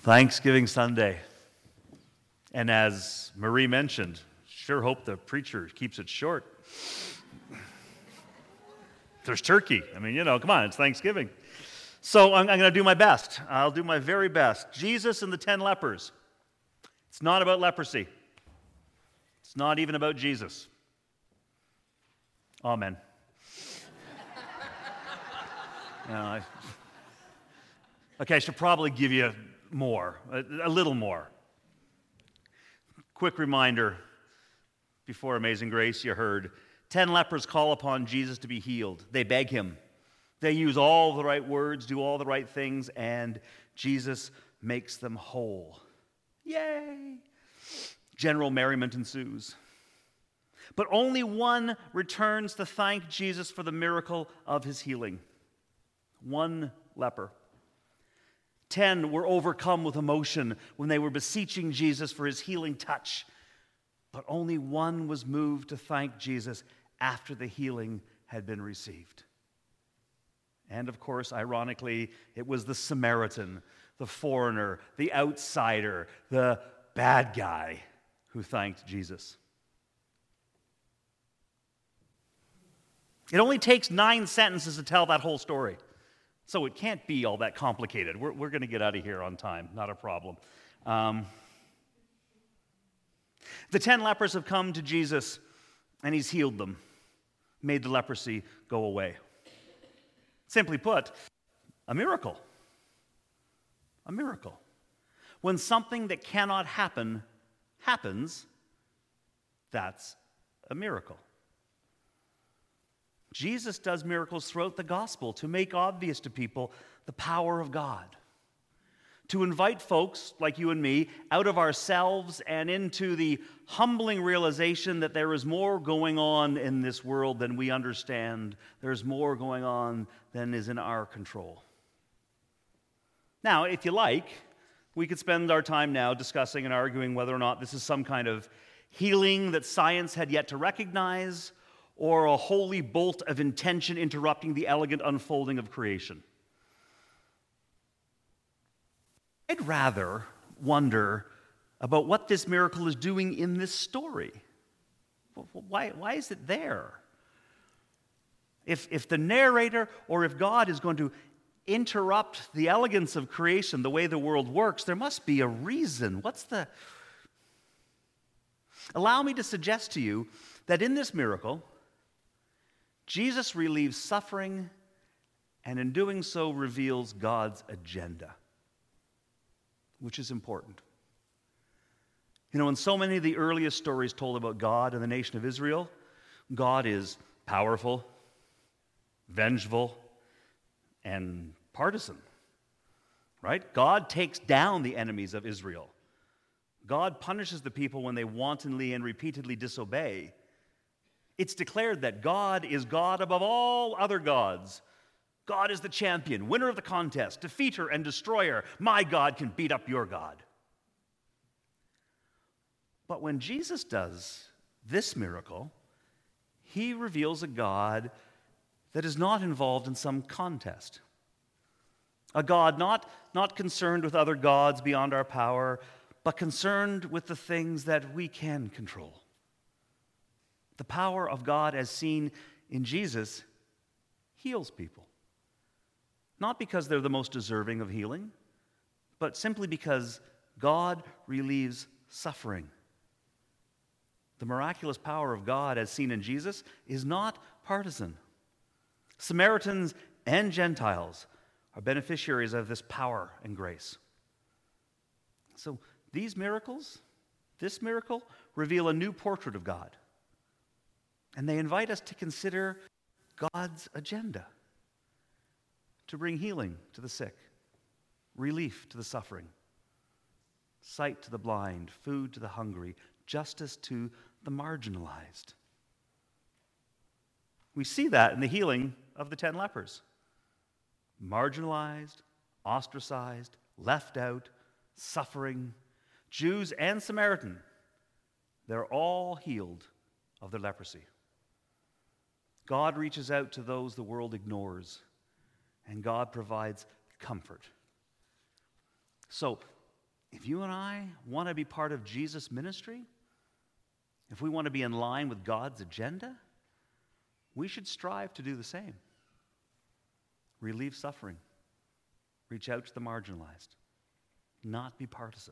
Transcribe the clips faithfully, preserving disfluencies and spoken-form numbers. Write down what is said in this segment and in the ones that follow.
Thanksgiving Sunday. And as Marie mentioned, sure hope the preacher keeps it short. There's turkey. I mean, you know, come on, it's Thanksgiving. So I'm, I'm going to do my best. I'll do my very best. Jesus and the ten lepers. It's not about leprosy. It's not even about Jesus. Amen. You know, I, okay, I should probably give you more, a, a little more. Quick reminder, before Amazing Grace, you heard, ten lepers call upon Jesus to be healed. They beg him. They use all the right words, do all the right things, and Jesus makes them whole. Yay! General merriment ensues. But only one returns to thank Jesus for the miracle of his healing. One leper. Ten were overcome with emotion when they were beseeching Jesus for his healing touch. But only one was moved to thank Jesus after the healing had been received. And of course, ironically, it was the Samaritan, the foreigner, the outsider, the bad guy who thanked Jesus. It only takes nine sentences to tell that whole story. So it can't be all that complicated. We're, we're going to get out of here on time, not a problem. Um, the ten lepers have come to Jesus, and he's healed them, made the leprosy go away. Simply put, a miracle. A miracle. When something that cannot happen happens, that's a miracle. Jesus does miracles throughout the gospel to make obvious to people the power of God, to invite folks like you and me out of ourselves and into the humbling realization that there is more going on in this world than we understand. There's more going on than is in our control. Now, if you like, we could spend our time now discussing and arguing whether or not this is some kind of healing that science had yet to recognize, or a holy bolt of intention interrupting the elegant unfolding of creation. I'd rather wonder about what this miracle is doing in this story. Why, why is it there? If, if the narrator or if God is going to interrupt the elegance of creation, the way the world works, there must be a reason. What's the... Allow me to suggest to you that in this miracle, Jesus relieves suffering, and in doing so reveals God's agenda, which is important. You know, in so many of the earliest stories told about God and the nation of Israel, God is powerful, vengeful, and partisan, right? God takes down the enemies of Israel. God punishes the people when they wantonly and repeatedly disobey. It's declared that God is God above all other gods. God is the champion, winner of the contest, defeater and destroyer. My God can beat up your God. But when Jesus does this miracle, he reveals a God that is not involved in some contest. A God not, not concerned with other gods beyond our power, but concerned with the things that we can control. The power of God as seen in Jesus heals people. Not because they're the most deserving of healing, but simply because God relieves suffering. The miraculous power of God as seen in Jesus is not partisan. Samaritans and Gentiles are beneficiaries of this power and grace. So these miracles, this miracle, reveal a new portrait of God. And they invite us to consider God's agenda to bring healing to the sick, relief to the suffering, sight to the blind, food to the hungry, justice to the marginalized. We see that in the healing of the ten lepers. Marginalized, ostracized, left out, suffering, Jews and Samaritan, they're all healed of their leprosy. God reaches out to those the world ignores, and God provides comfort. So, If you and I want to be part of Jesus' ministry, if we want to be in line with God's agenda, we should strive to do the same. Relieve suffering. Reach out to the marginalized. Not be partisan.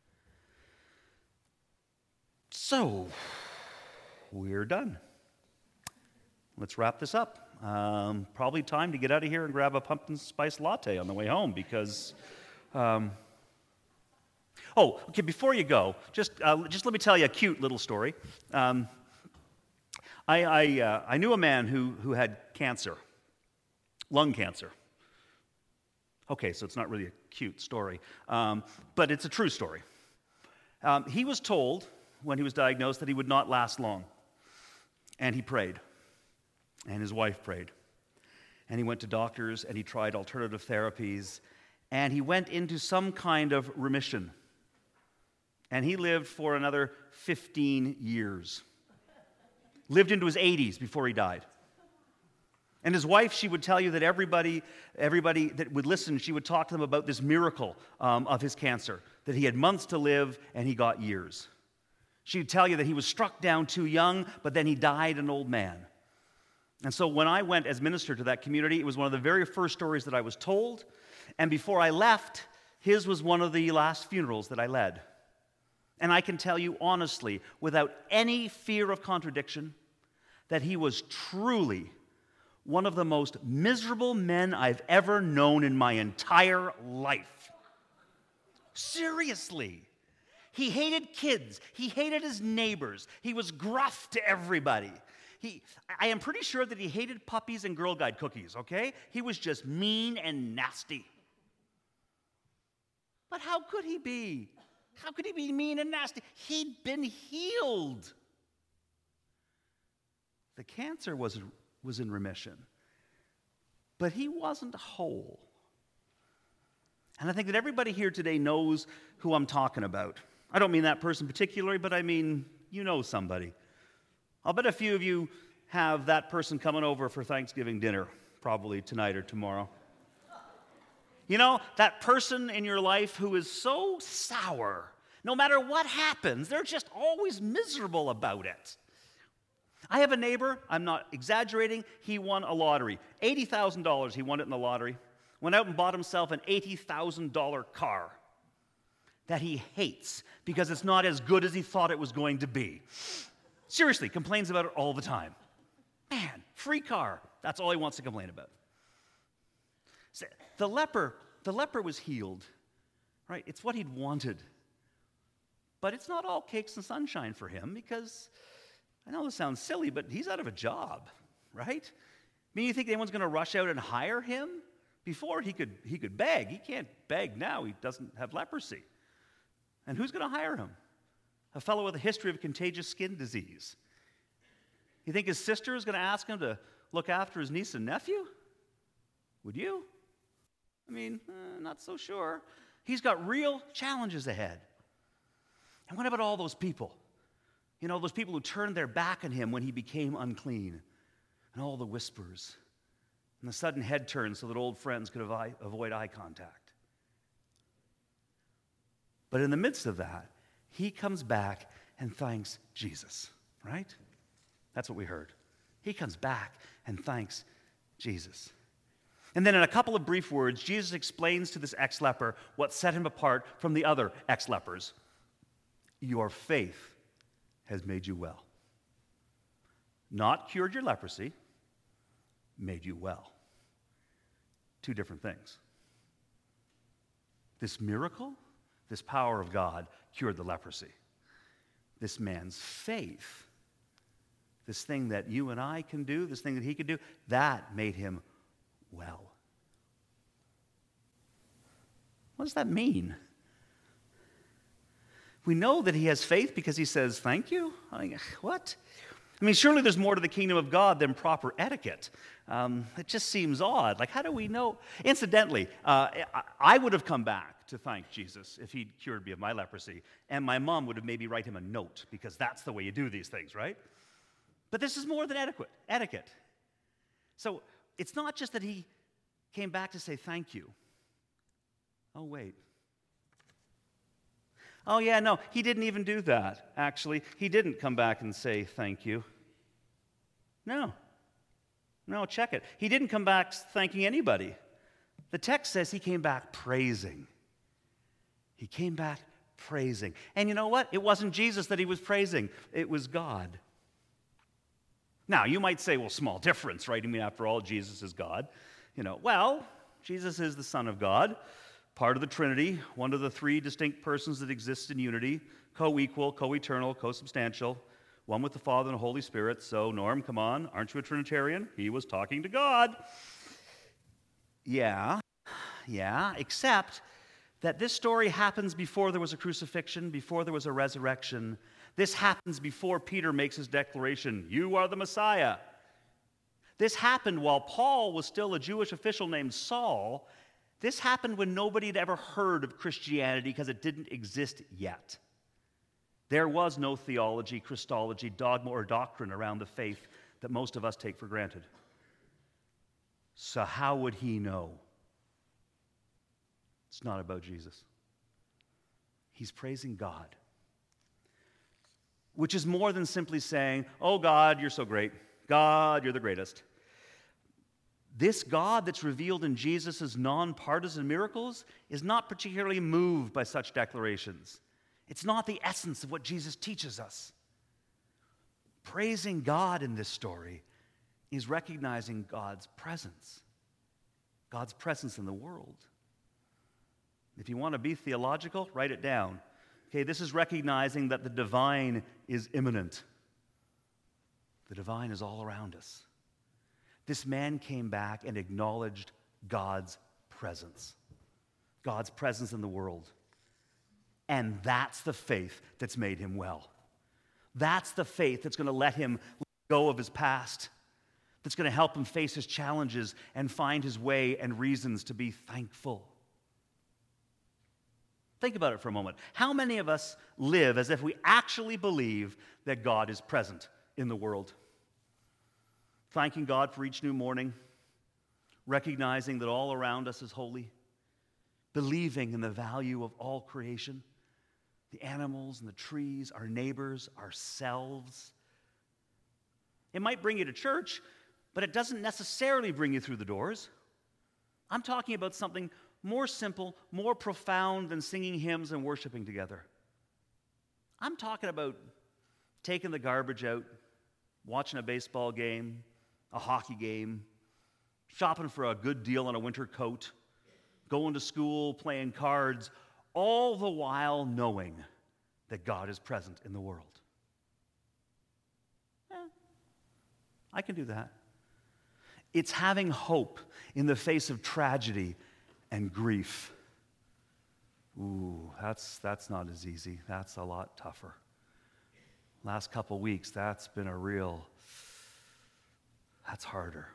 So, we're done. Let's wrap this up. Um, probably time to get out of here and grab a pumpkin spice latte on the way home because... Um, oh, okay, before you go, just, uh, just let me tell you a cute little story. Um, I, I, uh, I knew a man who, who had cancer, lung cancer. Okay, so it's not really a cute story, um, but it's a true story. Um, he was told when he was diagnosed that he would not last long, and he prayed, and his wife prayed, and he went to doctors, and he tried alternative therapies, and he went into some kind of remission, and he lived for another fifteen years. Lived into his eighties before he died. And his wife, she would tell you that everybody, everybody that would listen, she would talk to them about this miracle um, of his cancer, that he had months to live and he got years. She would tell you that he was struck down too young, but then he died an old man. And so when I went as minister to that community, it was one of the very first stories that I was told. And before I left, his was one of the last funerals that I led. And I can tell you honestly, without any fear of contradiction, that he was truly one of the most miserable men I've ever known in my entire life. Seriously. He hated kids. He hated his neighbors. He was gruff to everybody. He, I am pretty sure that he hated puppies and Girl Guide cookies, okay? He was just mean and nasty. But how could he be? How could he be mean and nasty? He'd been healed. The cancer was, was in remission, but he wasn't whole. And I think that everybody here today knows who I'm talking about. I don't mean that person particularly, but I mean, you know somebody. I'll bet a few of you have that person coming over for Thanksgiving dinner, probably tonight or tomorrow. You know, that person in your life who is so sour. No matter what happens, they're just always miserable about it. I have a neighbor, I'm not exaggerating, he won a lottery. eighty thousand dollars he won it in the lottery. Went out and bought himself an eighty thousand dollars car that he hates because it's not as good as he thought it was going to be. Seriously, complains about it all the time. Man, free car. That's all he wants to complain about. The leper, the leper was healed, right? It's what he'd wanted. But it's not all cakes and sunshine for him because, I know this sounds silly, but he's out of a job, right? I mean, you think anyone's going to rush out and hire him? Before, he could, he could beg. He can't beg now. He doesn't have leprosy. And who's going to hire him? A fellow with a history of contagious skin disease. You think his sister is going to ask him to look after his niece and nephew? Would you? I mean, eh, not so sure. He's got real challenges ahead. And what about all those people? You know, those people who turned their back on him when he became unclean. And all the whispers. And the sudden head turns so that old friends could avi- avoid eye contact. But in the midst of that, he comes back and thanks Jesus, right? That's what we heard. He comes back and thanks Jesus. And then in a couple of brief words, Jesus explains to this ex-leper what set him apart from the other ex-lepers. Your faith has made you well. Not cured your leprosy, made you well. Two different things. This miracle, this power of God, cured the leprosy. This man's faith, this thing that you and I can do, this thing that he could do, that made him well. What does that mean? We know that he has faith because he says, thank you? I mean, what? I mean, surely there's more to the kingdom of God than proper etiquette. Um, it just seems odd. Like, how do we know? Incidentally, uh, I would have come back to thank Jesus if he'd cured me of my leprosy, and my mom would have maybe write him a note, because that's the way you do these things, right? But this is more than etiquette. etiquette. So it's not just that he came back to say thank you. Oh, wait. Oh, yeah, no, he didn't even do that, actually. He didn't come back and say thank you. No. No, check it. He didn't come back thanking anybody. The text says he came back praising. He came back praising. And you know what? It wasn't Jesus that he was praising. It was God. Now, you might say, well, small difference, right? I mean, after all, Jesus is God. You know, well, Jesus is the Son of God, part of the Trinity, one of the three distinct persons that exist in unity, co-equal, co-eternal, co-substantial, one with the Father and the Holy Spirit. So, Norm, come on, aren't you a Trinitarian? He was talking to God. Yeah, yeah, except that this story happens before there was a crucifixion, before there was a resurrection. This happens before Peter makes his declaration, "You are the Messiah." This happened while Paul was still a Jewish official named Saul. This happened when nobody had ever heard of Christianity because it didn't exist yet. There was no theology, Christology, dogma, or doctrine around the faith that most of us take for granted. So how would he know? It's not about Jesus. He's praising God, which is more than simply saying, "Oh, God, you're so great. God, you're the greatest." This God that's revealed in Jesus' nonpartisan miracles is not particularly moved by such declarations. It's not the essence of what Jesus teaches us. Praising God in this story is recognizing God's presence, God's presence in the world. If you want to be theological, write it down. Okay, this is recognizing that the divine is immanent. The divine is all around us. This man came back and acknowledged God's presence, God's presence in the world. And that's the faith that's made him well. That's the faith that's going to let him let go of his past, that's going to help him face his challenges and find his way and reasons to be thankful. Think about it for a moment. How many of us live as if we actually believe that God is present in the world? Thanking God for each new morning, recognizing that all around us is holy, believing in the value of all creation, the animals and the trees, our neighbors, ourselves. It might bring you to church, but it doesn't necessarily bring you through the doors. I'm talking about something more simple, more profound than singing hymns and worshiping together. I'm talking about taking the garbage out, watching a baseball game, a hockey game, shopping for a good deal on a winter coat, going to school, playing cards, all the while knowing that God is present in the world. Yeah, I can do that. It's having hope in the face of tragedy and grief. Ooh, that's, that's not as easy. That's a lot tougher. Last couple weeks, that's been a real, that's harder.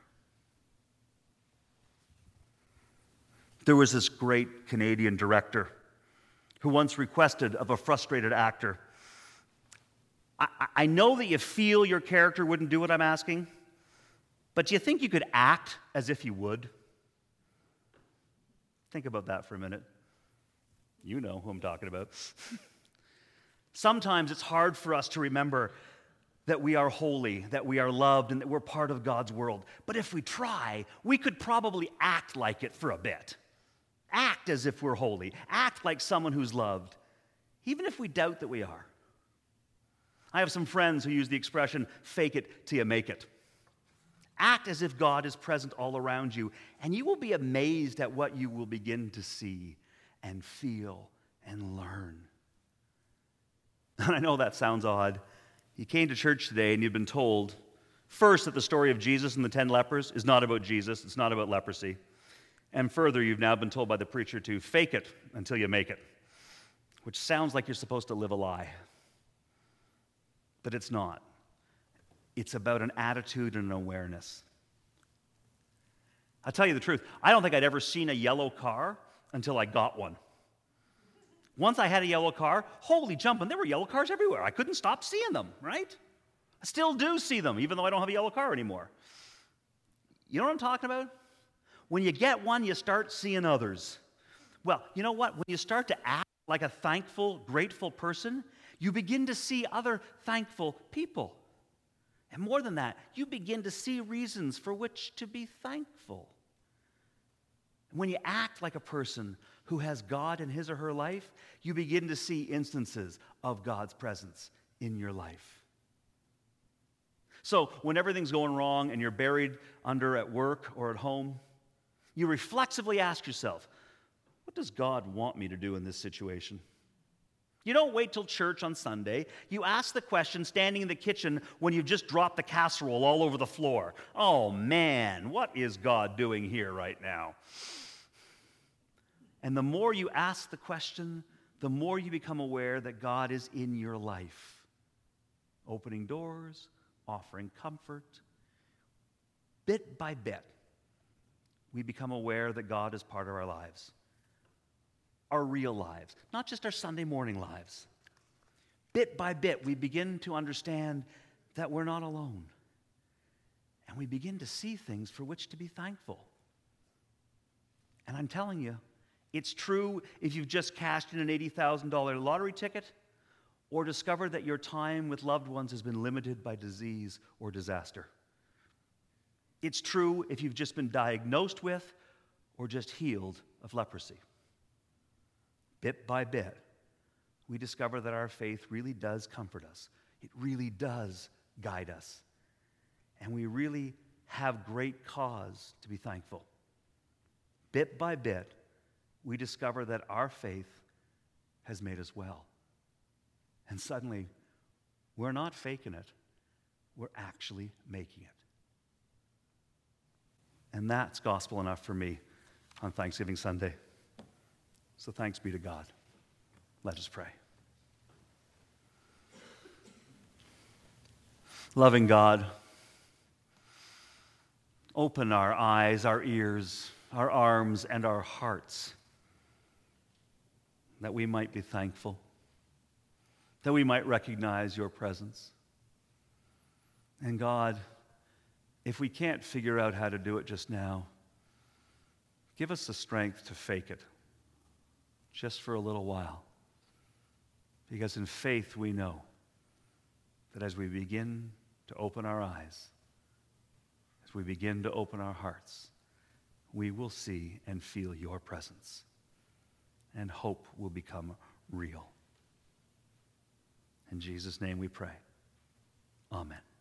There was this great Canadian director who once requested of a frustrated actor, I, I know that you feel your character wouldn't do what I'm asking, but do you think you could act as if you would? Think about that for a minute. You know who I'm talking about. Sometimes it's hard for us to remember that we are holy, that we are loved, and that we're part of God's world. But if we try, we could probably act like it for a bit. Act as if we're holy. Act like someone who's loved, even if we doubt that we are. I have some friends who use the expression, fake it till you make it. Act as if God is present all around you, and you will be amazed at what you will begin to see and feel and learn. And I know that sounds odd. You came to church today and you've been told, first, that the story of Jesus and the ten lepers is not about Jesus, it's not about leprosy. And further, you've now been told by the preacher to fake it until you make it, which sounds like you're supposed to live a lie. But it's not. It's about an attitude and an awareness. I'll tell you the truth. I don't think I'd ever seen a yellow car until I got one. Once I had a yellow car, holy jumping, there were yellow cars everywhere. I couldn't stop seeing them, right? I still do see them, even though I don't have a yellow car anymore. You know what I'm talking about? When you get one, you start seeing others. Well, you know what? When you start to act like a thankful, grateful person, you begin to see other thankful people. And more than that, you begin to see reasons for which to be thankful. When you act like a person who has God in his or her life, you begin to see instances of God's presence in your life. So when everything's going wrong and you're buried under at work or at home, you reflexively ask yourself, what does God want me to do in this situation? You don't wait till church on Sunday. You ask the question standing in the kitchen when you've just dropped the casserole all over the floor. Oh man, what is God doing here right now? And the more you ask the question, the more you become aware that God is in your life, opening doors, offering comfort. Bit by bit, we become aware that God is part of our lives, our real lives, not just our Sunday morning lives. Bit by bit, we begin to understand that we're not alone, and we begin to see things for which to be thankful. And I'm telling you, it's true if you've just cashed in an eighty thousand dollars lottery ticket or discovered that your time with loved ones has been limited by disease or disaster. It's true if you've just been diagnosed with or just healed of leprosy. Bit by bit, we discover that our faith really does comfort us. It really does guide us. And we really have great cause to be thankful. Bit by bit, we discover that our faith has made us well. And suddenly, we're not faking it, we're actually making it. And that's gospel enough for me on Thanksgiving Sunday. So thanks be to God. Let us pray. Loving God, open our eyes, our ears, our arms, and our hearts, that we might be thankful, that we might recognize your presence. And God, if we can't figure out how to do it just now, give us the strength to fake it just for a little while. Because in faith we know that as we begin to open our eyes, as we begin to open our hearts, we will see and feel your presence, and hope will become real. In Jesus' name we pray. Amen.